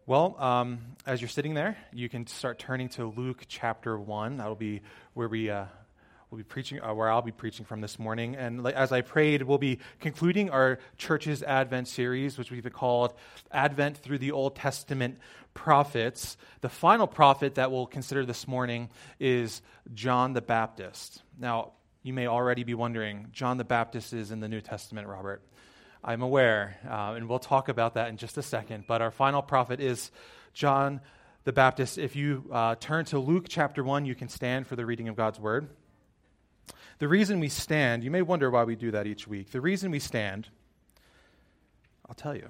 Well, as you're sitting there, you can start turning to Luke chapter 1. That'll be where we'll be preaching, where I'll be preaching from this morning. And as I prayed, we'll be concluding our church's Advent series, which we've called Advent Through the Old Testament Prophets. The final prophet that we'll consider this morning is John the Baptist. Now, you may already be wondering, John the Baptist is in the New Testament, Robert. I'm aware, and we'll talk about that in just a second. But our final prophet is John the Baptist. If you turn to Luke chapter 1, you can stand for the reading of God's word. The reason we stand, you may wonder why we do that each week. The reason we stand, I'll tell you,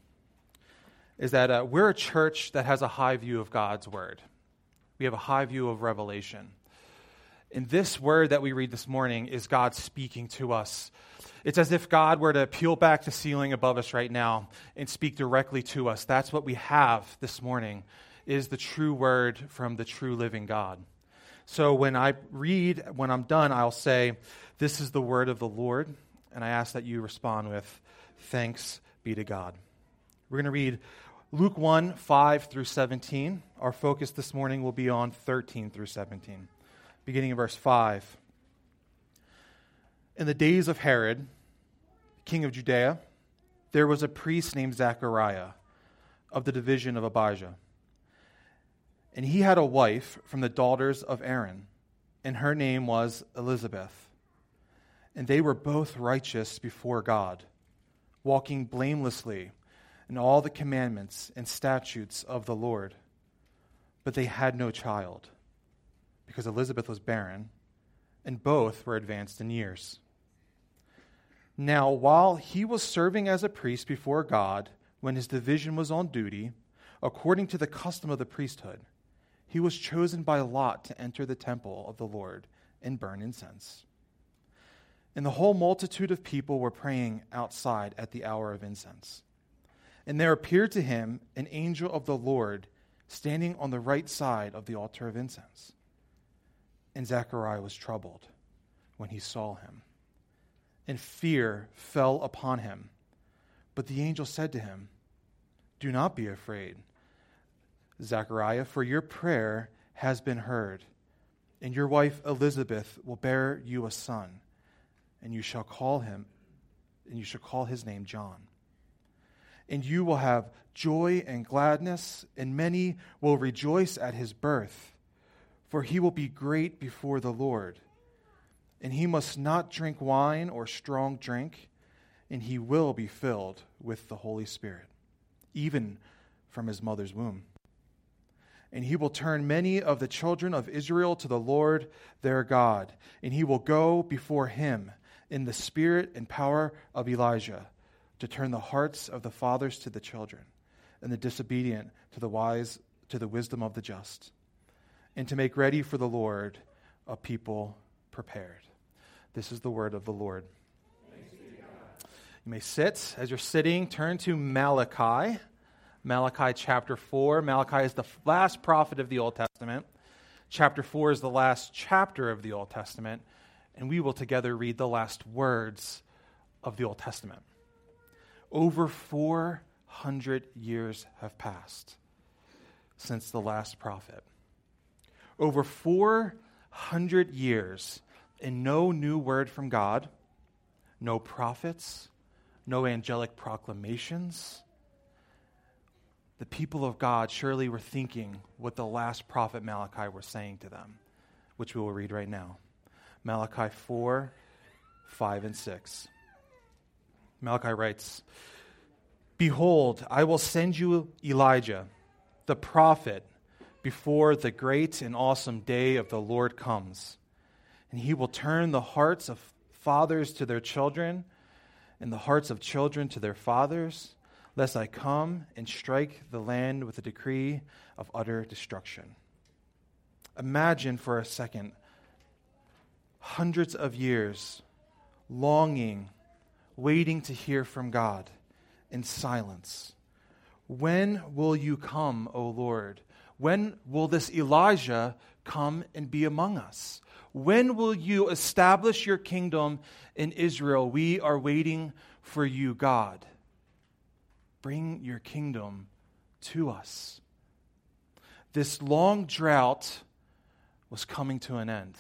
is that we're a church that has a high view of God's word. We have a high view of Revelation. And this word that we read this morning is God speaking to us. It's as if God were to peel back the ceiling above us right now and speak directly to us. That's what we have this morning, is the true word from the true living God. So when I read, when I'm done, I'll say, "This is the word of the Lord," and I ask that you respond with, "Thanks be to God." We're going to read Luke 1, 5 through 17. Our focus this morning will be on 13 through 17. Beginning in verse 5. In the days of Herod, king of Judea, there was a priest named Zechariah of the division of Abijah. And he had a wife from the daughters of Aaron, and her name was Elizabeth. And they were both righteous before God, walking blamelessly in all the commandments and statutes of the Lord. But they had no child, because Elizabeth was barren, and both were advanced in years. Now, while he was serving as a priest before God, when his division was on duty, according to the custom of the priesthood, he was chosen by lot to enter the temple of the Lord and burn incense. And the whole multitude of people were praying outside at the hour of incense. And there appeared to him an angel of the Lord standing on the right side of the altar of incense. And Zechariah was troubled when he saw him, and fear fell upon him. But the angel said to him, "Do not be afraid, Zechariah, for your prayer has been heard, and your wife Elizabeth will bear you a son, and you shall call his name John. And you will have joy and gladness, and many will rejoice at his birth, for he will be great before the Lord. And he must not drink wine or strong drink, and he will be filled with the Holy Spirit, even from his mother's womb. And he will turn many of the children of Israel to the Lord their God, and he will go before him in the spirit and power of Elijah, to turn the hearts of the fathers to the children, and the disobedient to the wise, to the wisdom of the just, and to make ready for the Lord a people prepared." This is the word of the Lord. You may sit. As you're sitting, turn to Malachi. Malachi chapter 4. Malachi is the last prophet of the Old Testament. Chapter 4 is the last chapter of the Old Testament. And we will together read the last words of the Old Testament. Over 400 years have passed since the last prophet. Over 400 years, and no new word from God, no prophets, no angelic proclamations. The people of God surely were thinking what the last prophet Malachi was saying to them, which we will read right now. Malachi 4, 5 and 6. Malachi writes, "Behold, I will send you Elijah, the prophet, before the great and awesome day of the Lord comes. And he will turn the hearts of fathers to their children, and the hearts of children to their fathers, lest I come and strike the land with a decree of utter destruction." Imagine for a second, hundreds of years, longing, waiting to hear from God in silence. When will you come, O Lord? When will this Elijah come and be among us? When will you establish your kingdom in Israel? We are waiting for you, God. Bring your kingdom to us. This long drought was coming to an end.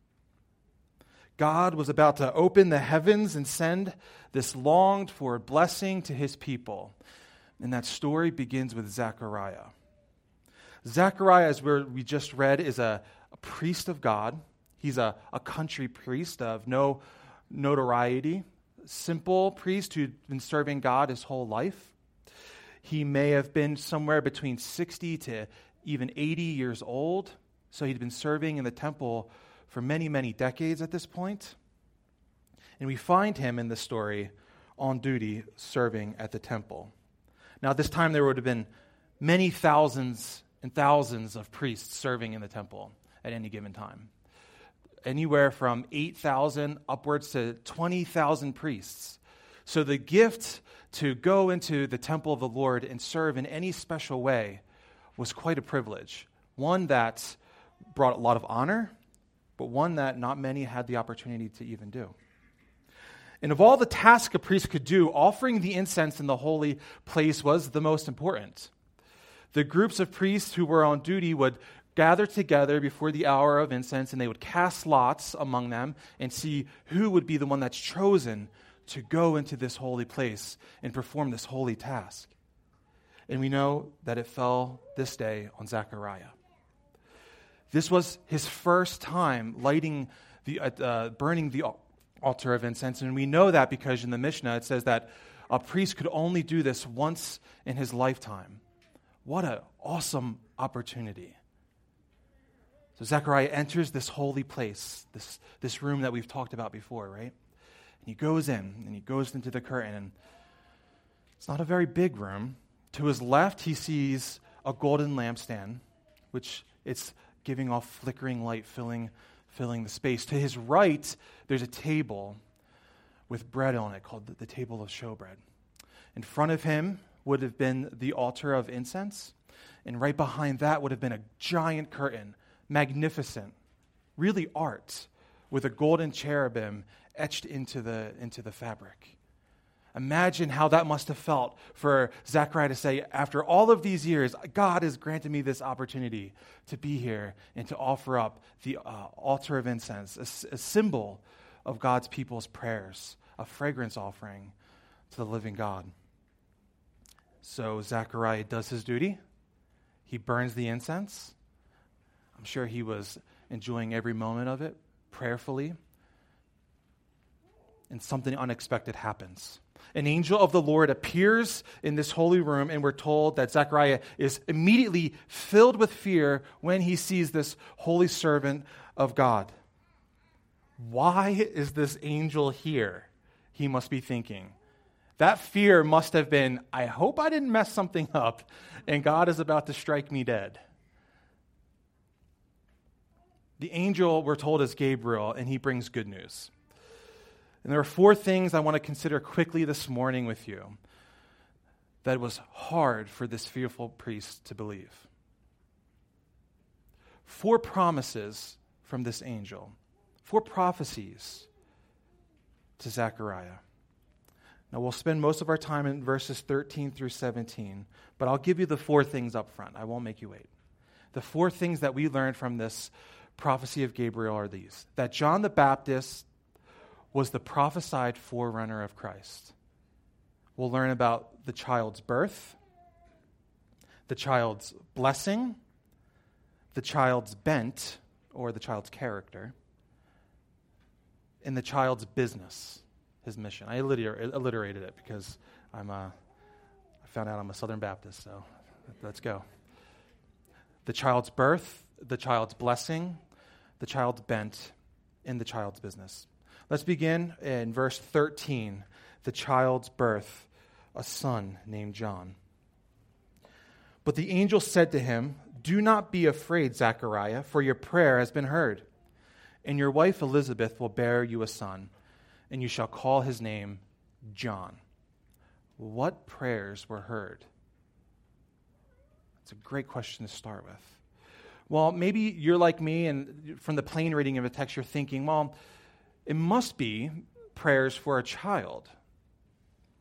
God was about to open the heavens and send this longed-for blessing to his people. And that story begins with Zechariah. Zechariah, as we just read, is a priest of God. He's a country priest of no notoriety, simple priest who'd been serving God his whole life. He may have been somewhere between 60 to even 80 years old, so he'd been serving in the temple for many, many decades at this point. And we find him in the story on duty serving at the temple. Now, at this time, there would have been many thousands and thousands of priests serving in the temple at any given time. Anywhere from 8,000 upwards to 20,000 priests. So the gift to go into the temple of the Lord and serve in any special way was quite a privilege. One that brought a lot of honor, but one that not many had the opportunity to even do. And of all the tasks a priest could do, offering the incense in the holy place was the most important. The groups of priests who were on duty would gather together before the hour of incense, and they would cast lots among them and see who would be the one that's chosen to go into this holy place and perform this holy task. And we know that it fell this day on Zechariah. This was his first time burning the altar of incense, and we know that because in the Mishnah it says that a priest could only do this once in his lifetime. What an awesome opportunity. So Zechariah enters this holy place, this room that we've talked about before, right? And he goes in, and he goes into the curtain, and it's not a very big room. To his left, he sees a golden lampstand, which it's giving off flickering light, filling the space. To his right, there's a table with bread on it called the table of showbread. In front of him would have been the altar of incense, and right behind that would have been a giant curtain, magnificent, really art, with a golden cherubim etched into the fabric. Imagine how that must have felt for Zechariah to say, after all of these years, God has granted me this opportunity to be here and to offer up the altar of incense, a symbol of God's people's prayers, a fragrance offering to the living God. So Zechariah does his duty. He burns the incense. I'm sure he was enjoying every moment of it prayerfully. And something unexpected happens. An angel of the Lord appears in this holy room, and we're told that Zechariah is immediately filled with fear when he sees this holy servant of God. Why is this angel here? He must be thinking. That fear must have been, I hope I didn't mess something up, and God is about to strike me dead. The angel, we're told, is Gabriel, and he brings good news. And there are 4 things I want to consider quickly this morning with you that it was hard for this fearful priest to believe. 4 promises from this angel. 4 prophecies to Zechariah. Now, we'll spend most of our time in verses 13 through 17, but I'll give you the 4 things up front. I won't make you wait. The 4 things that we learned from this prophecy of Gabriel are these: that John the Baptist was the prophesied forerunner of Christ. We'll learn about the child's birth, the child's blessing, the child's bent, or the child's character, and the child's business, his mission. I alliterated it because I found out I'm a Southern Baptist, so let's go. The child's birth, the child's blessing, the child's bent, and the child's business. Let's begin in verse 13, the child's birth, a son named John. But the angel said to him, "Do not be afraid, Zechariah, for your prayer has been heard. And your wife Elizabeth will bear you a son, and you shall call his name John." What prayers were heard? It's a great question to start with. Well, maybe you're like me, and from the plain reading of the text, you're thinking, well, it must be prayers for a child,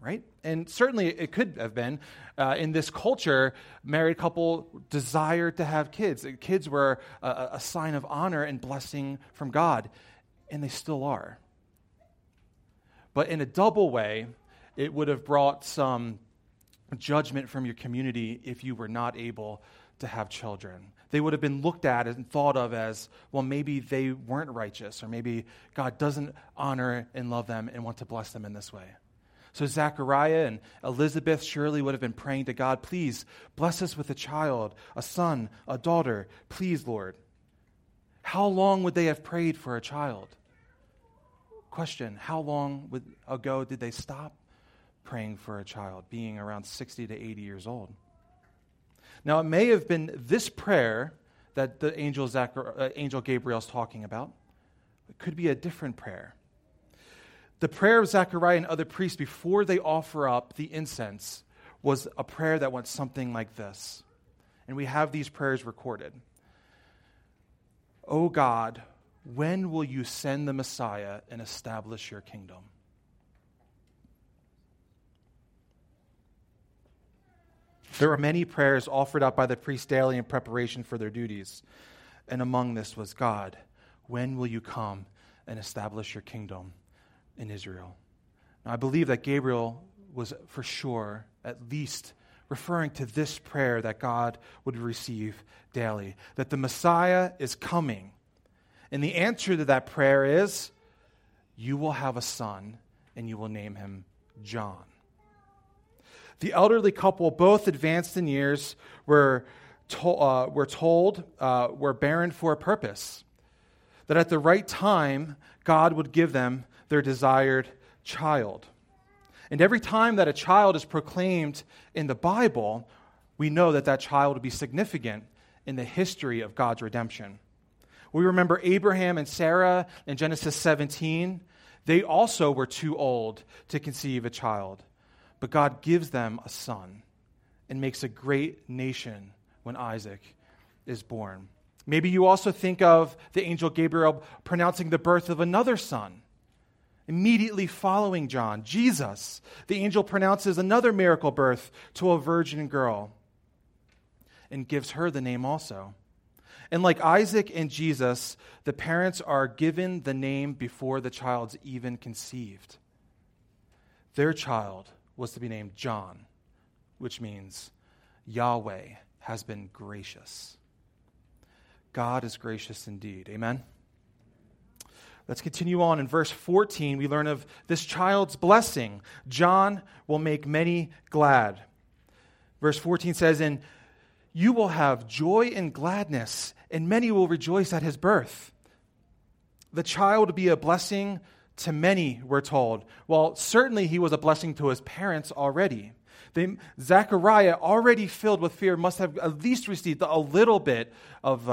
right? And certainly it could have been. In this culture, married couple desired to have kids. Kids were a sign of honor and blessing from God, and they still are. But in a double way, it would have brought some judgment from your community if you were not able to have children. They would have been looked at and thought of as, well, maybe they weren't righteous, or maybe God doesn't honor and love them and want to bless them in this way. So Zechariah and Elizabeth surely would have been praying to God, please bless us with a child, a son, a daughter, please, Lord. How long would they have prayed for a child? Question, how long ago did they stop praying for a child, being around 60 to 80 years old? Now, it may have been this prayer that the angel Gabriel is talking about. It could be a different prayer. The prayer of Zechariah and other priests before they offer up the incense was a prayer that went something like this. And we have these prayers recorded. O God, when will you send the Messiah and establish your kingdom? There were many prayers offered up by the priests daily in preparation for their duties. And among this was, God, when will you come and establish your kingdom in Israel? Now, I believe that Gabriel was for sure at least referring to this prayer that God would receive daily, that the Messiah is coming. And the answer to that prayer is, you will have a son and you will name him John. The elderly couple, both advanced in years, were told were barren for a purpose. That at the right time, God would give them their desired child. And every time that a child is proclaimed in the Bible, we know that that child will be significant in the history of God's redemption. We remember Abraham and Sarah in Genesis 17. They also were too old to conceive a child. But God gives them a son and makes a great nation when Isaac is born. Maybe you also think of the angel Gabriel pronouncing the birth of another son. Immediately following John, Jesus, the angel pronounces another miracle birth to a virgin girl and gives her the name also. And like Isaac and Jesus, the parents are given the name before the child's even conceived. Their child was to be named John, which means Yahweh has been gracious. God is gracious indeed. Amen? Let's continue on. In verse 14, we learn of this child's blessing. John will make many glad. Verse 14 says, and you will have joy and gladness, and many will rejoice at his birth. The child will be a blessing to many, we're told. Well, certainly he was a blessing to his parents already. Zechariah, already filled with fear, must have at least received a little bit of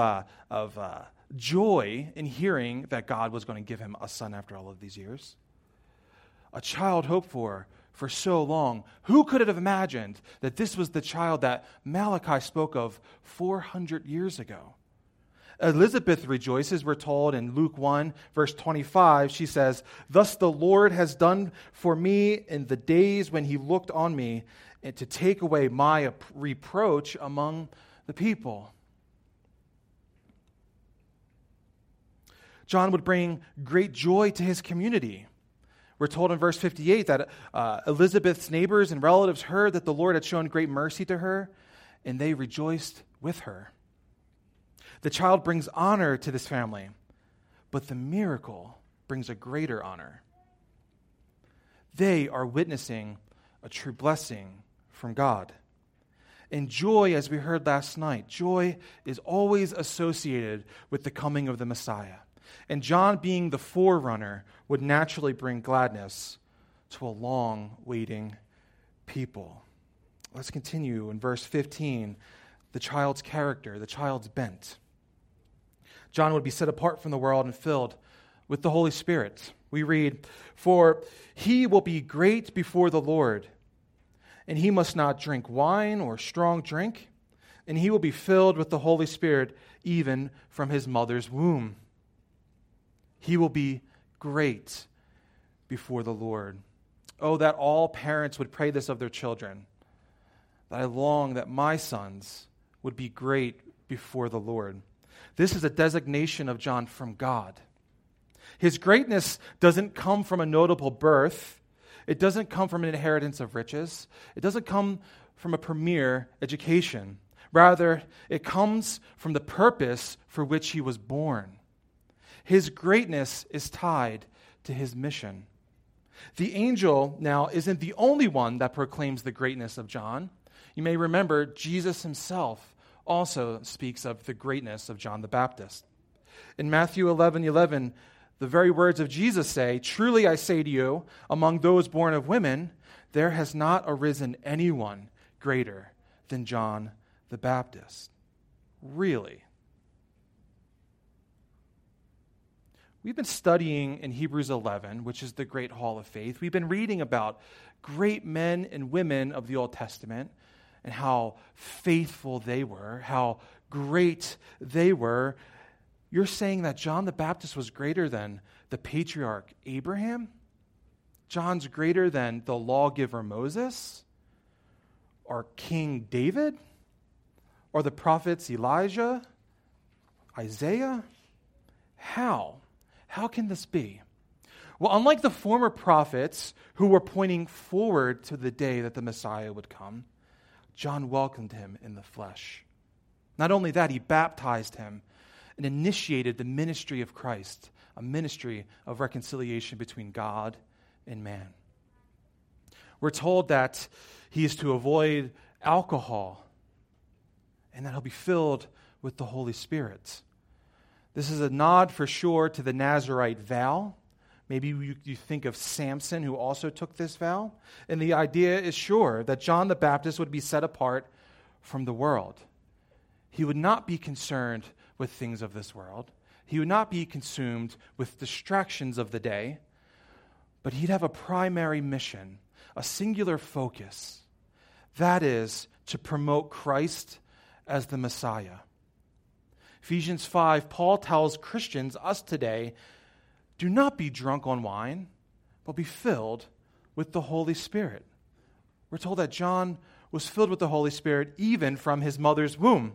joy in hearing that God was going to give him a son after all of these years. A child hoped for so long. Who could have imagined that this was the child that Malachi spoke of 400 years ago? Elizabeth rejoices, we're told in Luke 1, verse 25. She says, thus the Lord has done for me in the days when he looked on me, and to take away my reproach among the people. John would bring great joy to his community. We're told in verse 58 that Elizabeth's neighbors and relatives heard that the Lord had shown great mercy to her, and they rejoiced with her. The child brings honor to this family, but the miracle brings a greater honor. They are witnessing a true blessing from God. And joy, as we heard last night, joy is always associated with the coming of the Messiah. And John, being the forerunner, would naturally bring gladness to a long-waiting people. Let's continue in verse 15, the child's character, the child's bent. John would be set apart from the world and filled with the Holy Spirit. We read, for he will be great before the Lord, and he must not drink wine or strong drink, and he will be filled with the Holy Spirit even from his mother's womb. He will be great before the Lord. Oh, that all parents would pray this of their children, that I long that my sons would be great before the Lord. This is a designation of John from God. His greatness doesn't come from a notable birth. It doesn't come from an inheritance of riches. It doesn't come from a premier education. Rather, it comes from the purpose for which he was born. His greatness is tied to his mission. The angel now isn't the only one that proclaims the greatness of John. You may remember Jesus himself also speaks of the greatness of John the Baptist. In Matthew 11:11, the very words of Jesus say, "Truly I say to you, among those born of women, there has not arisen anyone greater than John the Baptist." Really? We've been studying in Hebrews 11, which is the great hall of faith. We've been reading about great men and women of the Old Testament and how faithful they were, how great they were. You're saying that John the Baptist was greater than the patriarch Abraham? John's greater than the lawgiver Moses? Or King David? Or the prophets Elijah? Isaiah? How? How can this be? Well, unlike the former prophets who were pointing forward to the day that the Messiah would come, John welcomed him in the flesh. Not only that, he baptized him and initiated the ministry of Christ, a ministry of reconciliation between God and man. We're told that he is to avoid alcohol and that he'll be filled with the Holy Spirit. This is a nod for sure to the Nazirite vow. Maybe you think of Samson, who also took this vow. And the idea is sure that John the Baptist would be set apart from the world. He would not be concerned with things of this world. He would not be consumed with distractions of the day. But he'd have a primary mission, a singular focus. That is to promote Christ as the Messiah. Ephesians 5, Paul tells Christians, us today, do not be drunk on wine, but be filled with the Holy Spirit. We're told that John was filled with the Holy Spirit even from his mother's womb.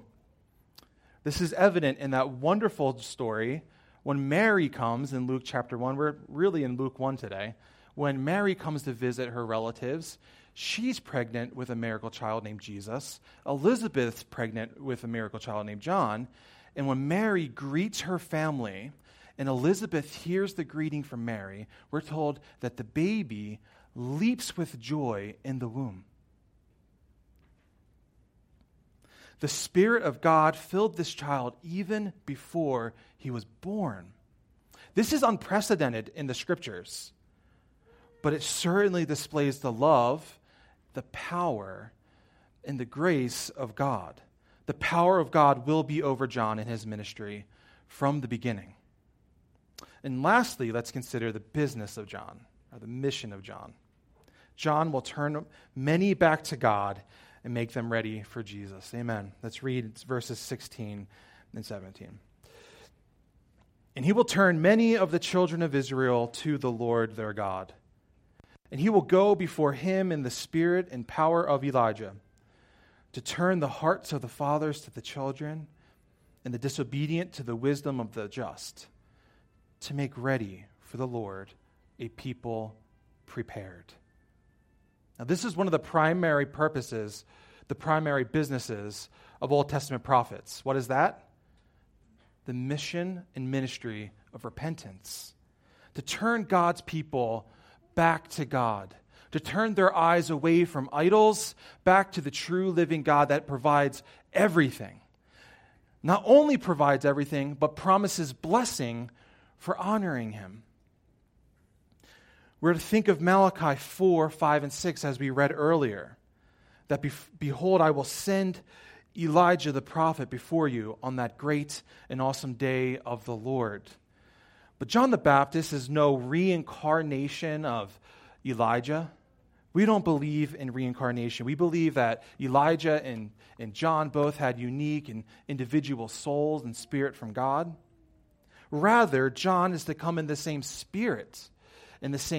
This is evident in that wonderful story when Mary comes in Luke chapter 1. We're really in Luke 1 today. When Mary comes to visit her relatives, she's pregnant with a miracle child named Jesus. Elizabeth's pregnant with a miracle child named John. And when Mary greets her family, and Elizabeth hears the greeting from Mary, we're told that the baby leaps with joy in the womb. The Spirit of God filled this child even before he was born. This is unprecedented in the Scriptures, but it certainly displays the love, the power, and the grace of God. The power of God will be over John in his ministry from the beginning. And lastly, let's consider the business of John, or the mission of John. John will turn many back to God and make them ready for Jesus. Amen. Let's read verses 16 and 17. And he will turn many of the children of Israel to the Lord their God. And he will go before him in the spirit and power of Elijah, to turn the hearts of the fathers to the children, and the disobedient to the wisdom of the just, to make ready for the Lord a people prepared. Now, this is one of the primary purposes, the primary businesses of Old Testament prophets. What is that? The mission and ministry of repentance. To turn God's people back to God. To turn their eyes away from idols back to the true living God that provides everything. Not only provides everything, but promises blessing for honoring him. We're to think of Malachi 4, 5, and 6 as we read earlier. That behold, I will send Elijah the prophet before you on that great and awesome day of the Lord. But John the Baptist is no reincarnation of Elijah. We don't believe in reincarnation. We believe that Elijah and John both had unique and individual souls and spirit from God. Rather, John is to come in the same spirit, in the same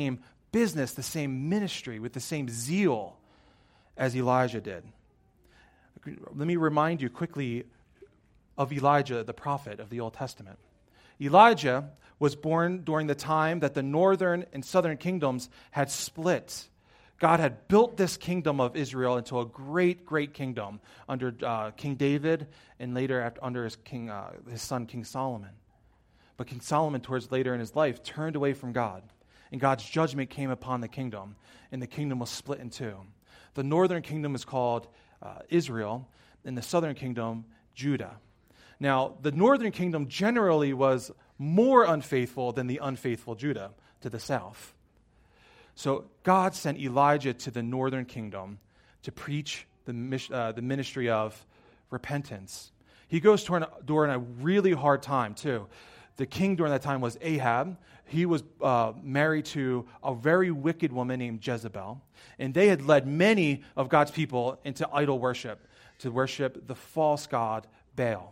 business, the same ministry, with the same zeal as Elijah did. Let me remind you quickly of Elijah, the prophet of the Old Testament. Elijah was born during the time that the northern and southern kingdoms had split. God had built this kingdom of Israel into a great, great kingdom under King David and later under his son, King Solomon. But King Solomon, towards later in his life, turned away from God, and God's judgment came upon the kingdom, and the kingdom was split in two. The northern kingdom is called Israel, and the southern kingdom, Judah. Now, the northern kingdom generally was more unfaithful than the unfaithful Judah to the south. So God sent Elijah to the northern kingdom to preach the ministry of repentance. He goes during a really hard time, too. The king during that time was Ahab. He was married to a very wicked woman named Jezebel, and they had led many of God's people into idol worship, to worship the false god Baal.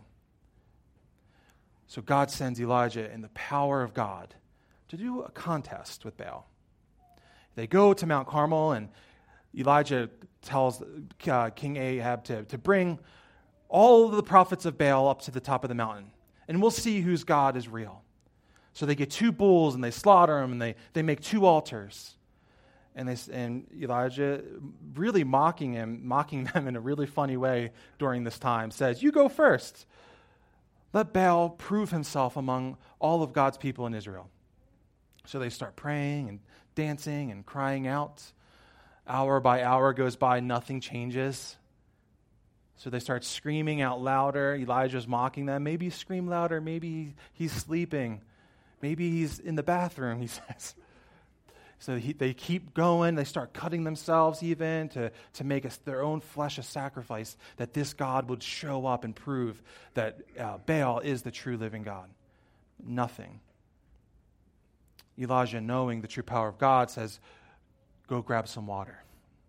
So God sends Elijah in the power of God to do a contest with Baal. They go to Mount Carmel, and Elijah tells King Ahab to bring all of the prophets of Baal up to the top of the mountain, and we'll see whose God is real. So they get 2 bulls, and they slaughter them, and they make 2 altars. And Elijah, really mocking them in a really funny way during this time, says, "You go first. Let Baal prove himself among all of God's people in Israel." So they start praying and dancing and crying out. Hour by hour goes by, nothing changes. So they start screaming out louder. Elijah's mocking them. Maybe scream louder. Maybe he's sleeping. Maybe he's in the bathroom, he says. So they keep going. They start cutting themselves even to make their own flesh a sacrifice, that this God would show up and prove that Baal is the true living God. Nothing. Elijah, knowing the true power of God, says, "Go grab some water.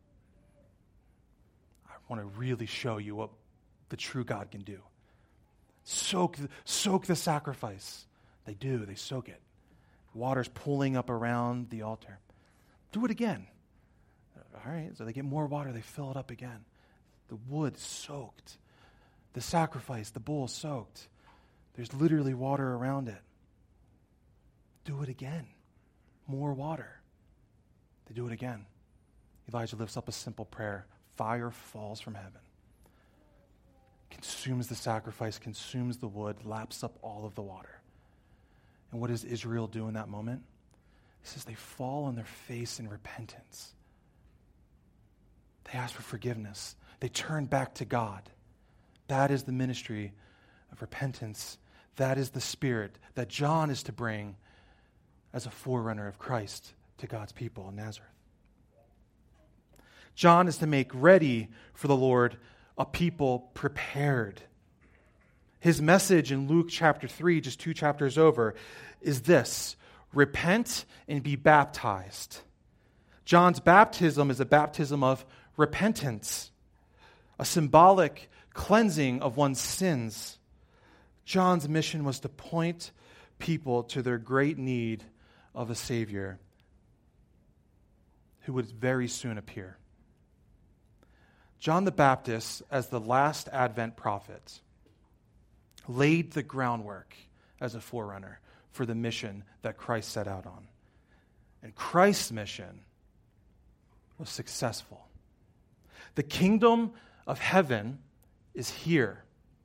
I want to really show you what the true God can do. Soak the sacrifice." They do. They soak it. Water's pooling up around the altar. Do it again. All right, so they get more water. They fill it up again. The wood soaked. The sacrifice, the bull soaked. There's literally water around it. Do it again. More water. They do it again. Elijah lifts up a simple prayer. Fire falls from heaven. Consumes the sacrifice, consumes the wood, laps up all of the water. And what does Israel do in that moment? It says they fall on their face in repentance. They ask for forgiveness. They turn back to God. That is the ministry of repentance. That is the spirit that John is to bring as a forerunner of Christ to God's people in Nazareth. John is to make ready for the Lord a people prepared. His message in Luke chapter 3, just 2 chapters over, is this: repent and be baptized. John's baptism is a baptism of repentance, a symbolic cleansing of one's sins. John's mission was to point people to their great need of a Savior who would very soon appear. John the Baptist, as the last Advent prophet, laid the groundwork as a forerunner for the mission that Christ set out on. And Christ's mission was successful. The kingdom of heaven is here.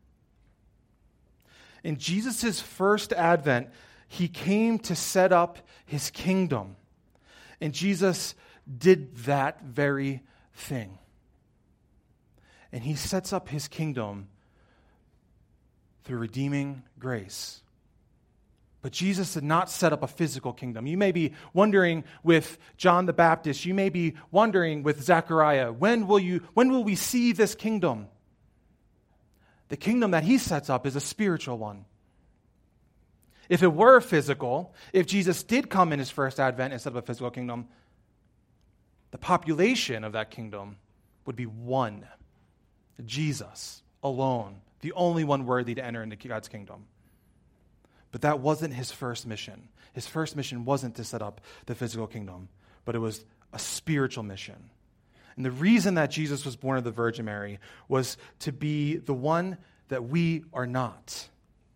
In Jesus' first advent, he came to set up his kingdom. And Jesus did that very thing. And he sets up his kingdom through redeeming grace. But Jesus did not set up a physical kingdom. You may be wondering with John the Baptist, you may be wondering with Zechariah, when will we see this kingdom? The kingdom that he sets up is a spiritual one. If it were physical, if Jesus did come in his first advent and set up a physical kingdom, the population of that kingdom would be one. Jesus alone, the only one worthy to enter into God's kingdom. But that wasn't his first mission. His first mission wasn't to set up the physical kingdom. but it was a spiritual mission. And the reason that Jesus was born of the Virgin Mary was to be the one that we are not.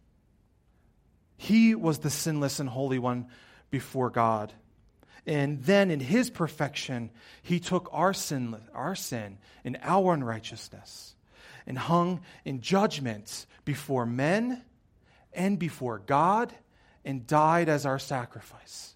He was the sinless and holy one before God. And then in his perfection, he took our sin and our unrighteousness and hung in judgment before men and before God and died as our sacrifice.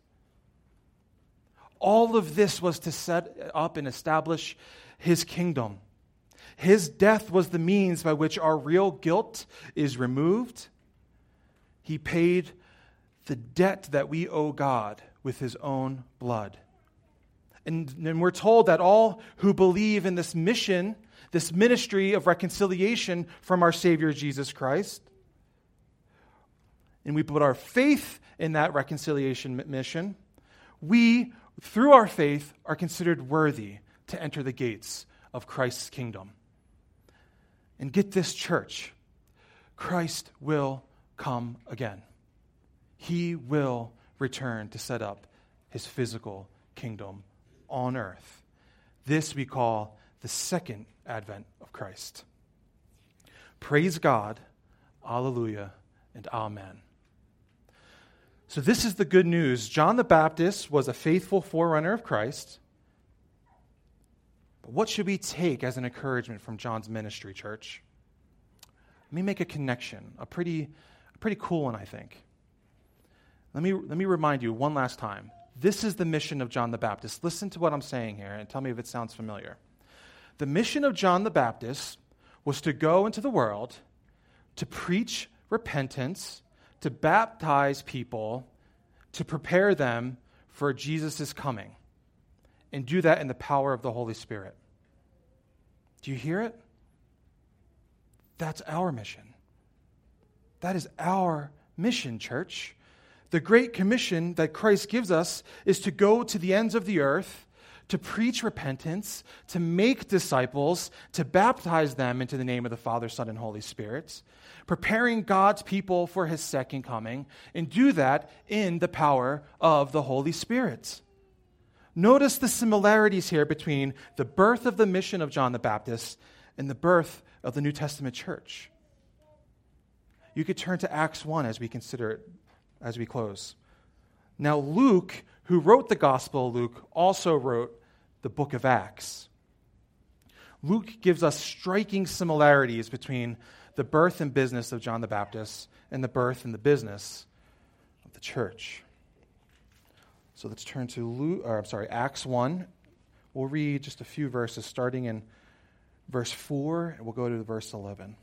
All of this was to set up and establish his kingdom. His death was the means by which our real guilt is removed. He paid the debt that we owe God with his own blood. And we're told that all who believe in this mission, this ministry of reconciliation from our Savior Jesus Christ, and we put our faith in that reconciliation mission, we, through our faith, are considered worthy to enter the gates of Christ's kingdom. And get this, church, Christ will come again. He will return to set up his physical kingdom on earth. This we call the second advent of Christ. Praise God, alleluia, and amen. So this is the good news. John the Baptist was a faithful forerunner of Christ. But what should we take as an encouragement from John's ministry, church? Let me make a connection, a pretty cool one, I think. Let me remind you one last time. This is the mission of John the Baptist. Listen to what I'm saying here and tell me if it sounds familiar. The mission of John the Baptist was to go into the world to preach repentance, to baptize people, to prepare them for Jesus' coming, and do that in the power of the Holy Spirit. Do you hear it? That's our mission. That is our mission, church. The Great Commission that Christ gives us is to go to the ends of the earth, to preach repentance, to make disciples, to baptize them into the name of the Father, Son, and Holy Spirit, preparing God's people for his second coming, and do that in the power of the Holy Spirit. Notice the similarities here between the birth of the mission of John the Baptist and the birth of the New Testament church. You could turn to Acts 1 as we consider it as we close. Now, Luke, who wrote the Gospel of Luke, also wrote the book of Acts. Luke gives us striking similarities between the birth and business of John the Baptist and the birth and the business of the church. So let's turn to Acts 1. We'll read just a few verses, starting in verse 4, and we'll go to verse 11.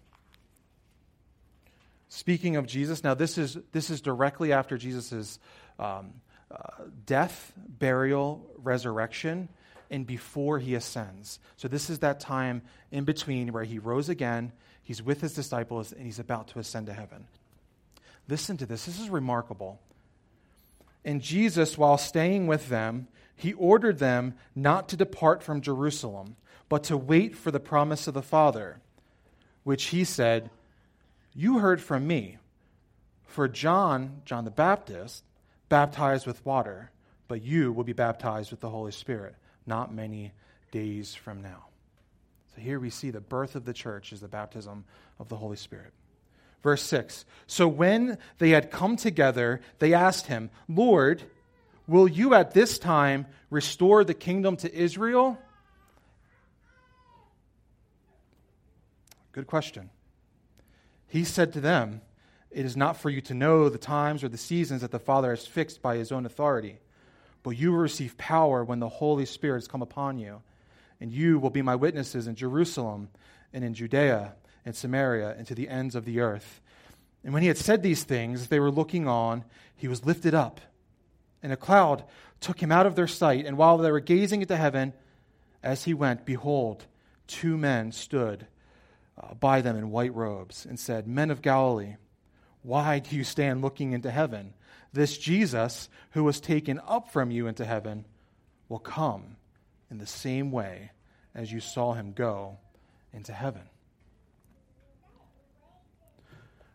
Speaking of Jesus, now this is directly after Jesus' death, burial, resurrection, and before he ascends. So this is that time in between where he rose again, he's with his disciples, and he's about to ascend to heaven. Listen to this. This is remarkable. And Jesus, while staying with them, he ordered them not to depart from Jerusalem, but to wait for the promise of the Father, which he said, "You heard from me, for John the Baptist, baptized with water, but you will be baptized with the Holy Spirit not many days from now." So here we see the birth of the church is the baptism of the Holy Spirit. Verse 6, so when they had come together, they asked him, "Lord, will you at this time restore the kingdom to Israel?" Good question. He said to them, "It is not for you to know the times or the seasons that the Father has fixed by his own authority, but you will receive power when the Holy Spirit has come upon you, and you will be my witnesses in Jerusalem and in Judea and Samaria and to the ends of the earth." And when he had said these things, as they were looking on, he was lifted up, and a cloud took him out of their sight. And while they were gazing into heaven, as he went, behold, two men stood by them in white robes and said, "Men of Galilee, why do you stand looking into heaven? This Jesus, who was taken up from you into heaven, will come in the same way as you saw him go into heaven."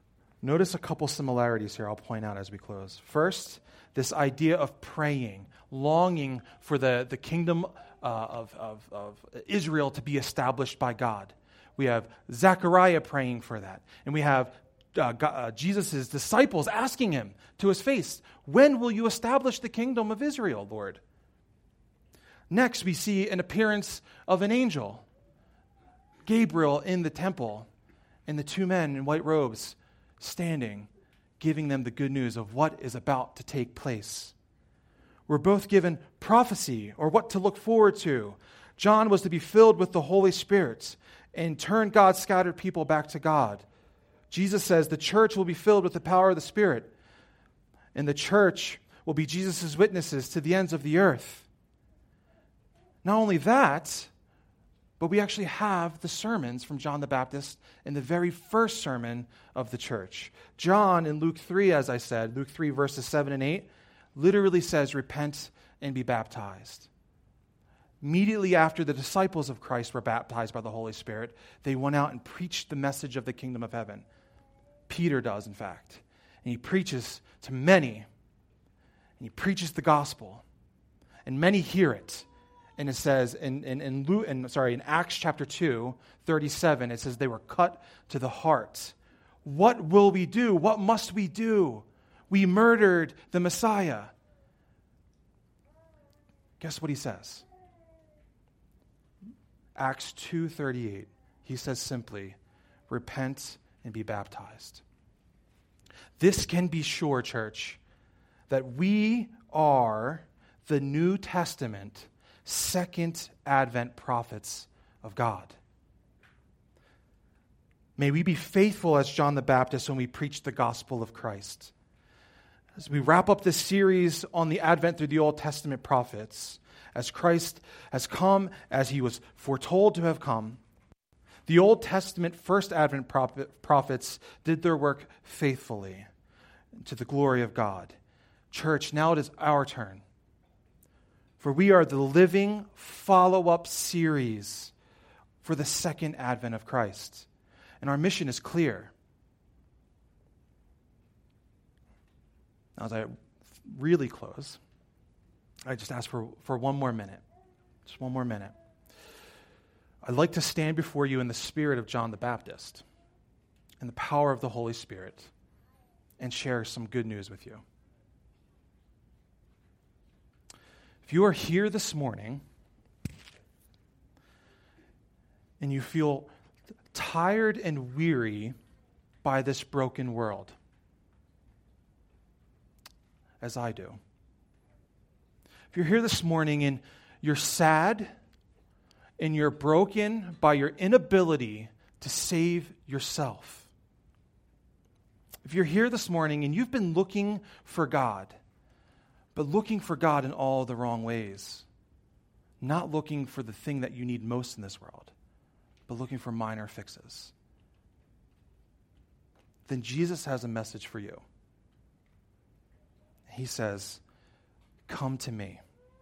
Notice a couple similarities here I'll point out as we close. First, this idea of praying, longing for the kingdom of Israel to be established by God. We have Zechariah praying for that. And we have Jesus' disciples asking him to his face, when will you establish the kingdom of Israel, Lord? Next, we see an appearance of an angel, Gabriel in the temple, and the two men in white robes standing, giving them the good news of what is about to take place. We're both given prophecy, or what to look forward to. John was to be filled with the Holy Spirit and turn God's scattered people back to God. Jesus says the church will be filled with the power of the Spirit, and the church will be Jesus' witnesses to the ends of the earth. Not only that, but we actually have the sermons from John the Baptist in the very first sermon of the church. John in Luke 3, as I said, Luke 3 verses 7 and 8, literally says, repent and be baptized. Immediately after the disciples of Christ were baptized by the Holy Spirit, they went out and preached the message of the kingdom of heaven. Peter does, in fact. And he preaches to many. And he preaches the gospel. And many hear it. And it says in Acts chapter 2, 37, it says they were cut to the heart. What will we do? What must we do? We murdered the Messiah. Guess what he says? Acts 2:38. He says simply, repent and be baptized. This can be sure, church, that we are the New Testament second advent prophets of God. May we be faithful as John the Baptist when we preach the gospel of Christ. As we wrap up this series on the Advent through the Old Testament prophets, as Christ has come as he was foretold to have come, the Old Testament first Advent prophets did their work faithfully to the glory of God. Church, now it is our turn. For we are the living follow-up series for the second advent of Christ. And our mission is clear. Now, as I really close, I just ask for one more minute. Just one more minute. I'd like to stand before you in the spirit of John the Baptist and the power of the Holy Spirit and share some good news with you. If you are here this morning and you feel tired and weary by this broken world, as I do, if you're here this morning and you're sad and you're broken by your inability to save yourself, if you're here this morning and you've been looking for God, but looking for God in all the wrong ways, not looking for the thing that you need most in this world, but looking for minor fixes, then Jesus has a message for you. He says, come to me.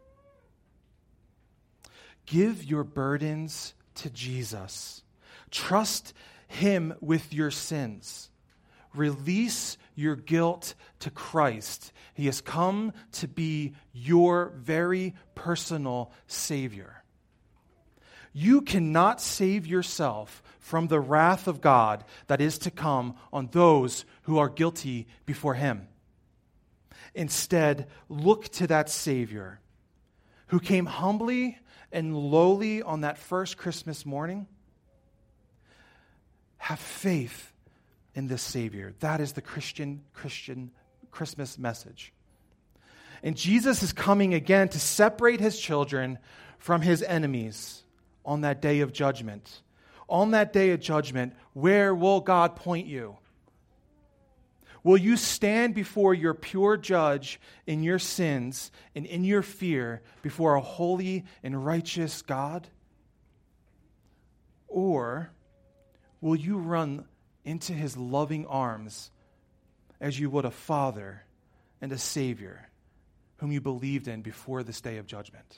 Give your burdens to Jesus. Trust him with your sins. Release your guilt to Christ. He has come to be your very personal Savior. You cannot save yourself from the wrath of God that is to come on those who are guilty before him. Instead, look to that Savior who came humbly and lowly on that first Christmas morning. Have faith in this Savior. That is the Christian Christmas message. And Jesus is coming again to separate his children from his enemies on that day of judgment. On that day of judgment, where will God point you? Will you stand before your pure judge in your sins and in your fear before a holy and righteous God? Or will you run into his loving arms as you would a father and a Savior whom you believed in before this day of judgment?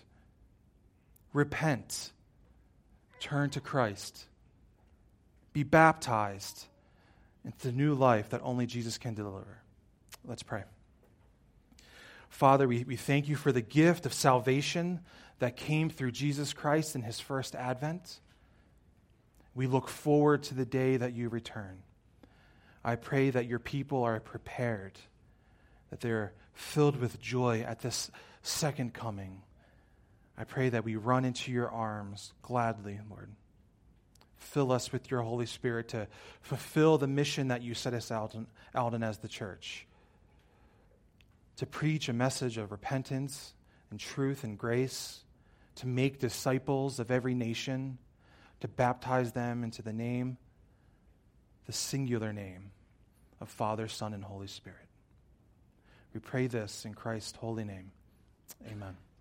Repent. Turn to Christ. Be baptized into the new life that only Jesus can deliver. Let's pray. Father, we thank you for the gift of salvation that came through Jesus Christ in his first advent. We look forward to the day that you return. I pray that your people are prepared, that they're filled with joy at this second coming. I pray that we run into your arms gladly, Lord. Fill us with your Holy Spirit to fulfill the mission that you set us out in as the church, to preach a message of repentance and truth and grace, to make disciples of every nation, to baptize them into the name, the singular name of Father, Son, and Holy Spirit. We pray this in Christ's holy name. Amen.